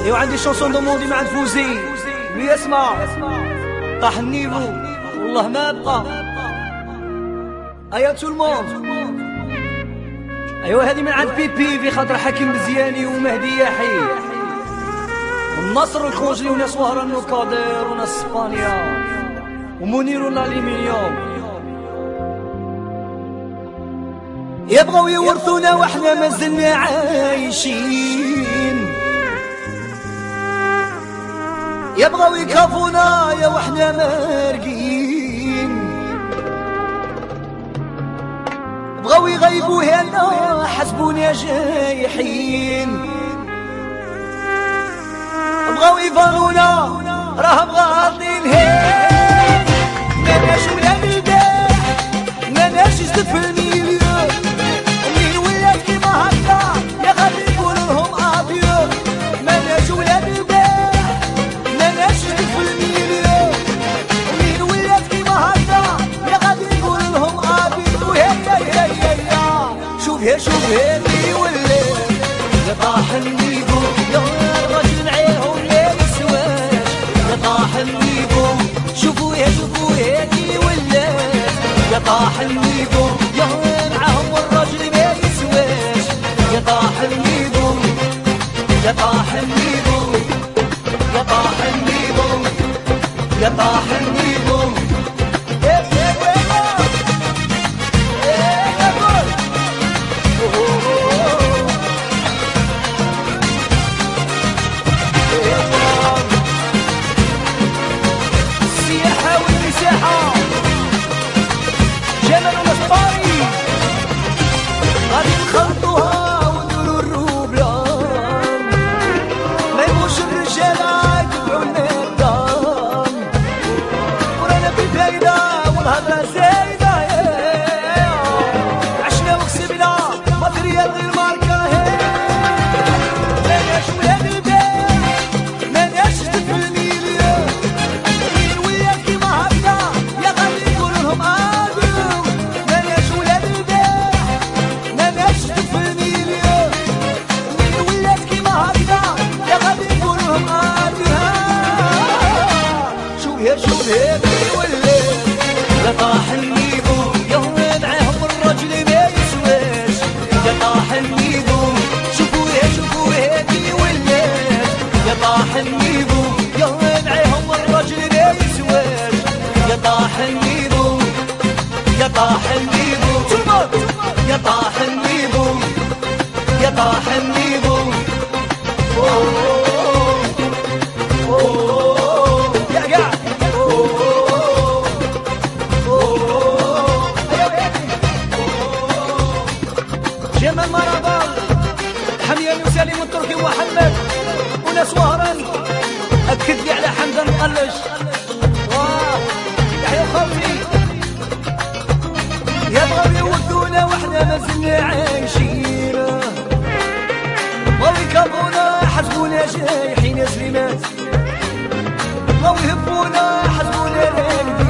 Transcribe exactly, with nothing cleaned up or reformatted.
ايوا عندي شونسون دوموندي مع الفوزي اللي يسمع طاح النيفو والله ما بقى. ايوا تو الموند. ايوا هذه من عند بيبي في خاطر حكيم مزياني ومهدي يحيى والنصر والخوجلي وناس وهران وكادر وناس اسبانيا ومنير والالومنيوم. يبغوا يورثونا واحنا مازلنا عايشين، يبغوا يكافونا يا واحنا مارقين، بغاو يغيبوا هنا حسبونا جايحين، بغاو يفانونا راه بغاطين هين. ماناش ولاد الباح ماناش جدد في الميليو، ومنين ولات كيما هكا يا غادي يقولوا لهم ابيو. ماناش ولاد الباح ماناش جدد في الميليو، ومنين ولات كيما هكا يا غادي يقولوا لهم ابيو. هي هي هي شوف هي شوف هي اللي ولات يا طاح النيفو يا الرجل نعيهم يا يسواش يا طاح النيفو. شوفوا يا شوفوا هادي ولات يا طاح النيفو يا معاهم والراجل ما يسواش يا طاح النيفو يا طاح النيفو يا طاح النيفو يا طاح النيفو. غادي نخلطوها ونديرو الروبلان، ما يبغوش الرجالة يتبعو النظام، ورانا بالفايدة والهضرة زايدة. عشنا وكسبنا ماتريال غير ماركة. ماناش ولاد الباح ماناش جدد في الميليو، ومين ولات كيما هكا يا غادي يقولوا لهم ابيو. ماناش ولاد الباح ماناش جدد في الميليو، ومين ولات كيما هكا يا غادي يقولوا لهم ابيو. شوف يا شوف هادي ولات يا طاح النيفو يا معاهم الراجل ما يسواش يا طاح النيفو. شوفوا يا شوفوا هادي ولات يا طاح النيفو يا معاهم الراجل ما يسواش يا طاح النيفو يا طاح النيفو يا طاح النيفو يا طاح النيفو. يا قاع جمال مرابال حمياني وسالم التركي ومحمد وناس وهران. اكد لي على حمزه مقلش واه يحيى خلفي. يبغوا يودونا واحنا مازلنا عايشين، بغاو يكافونا حسبونا جايحين يا سليمات، بغاو يهبونا حسبونا راقدين.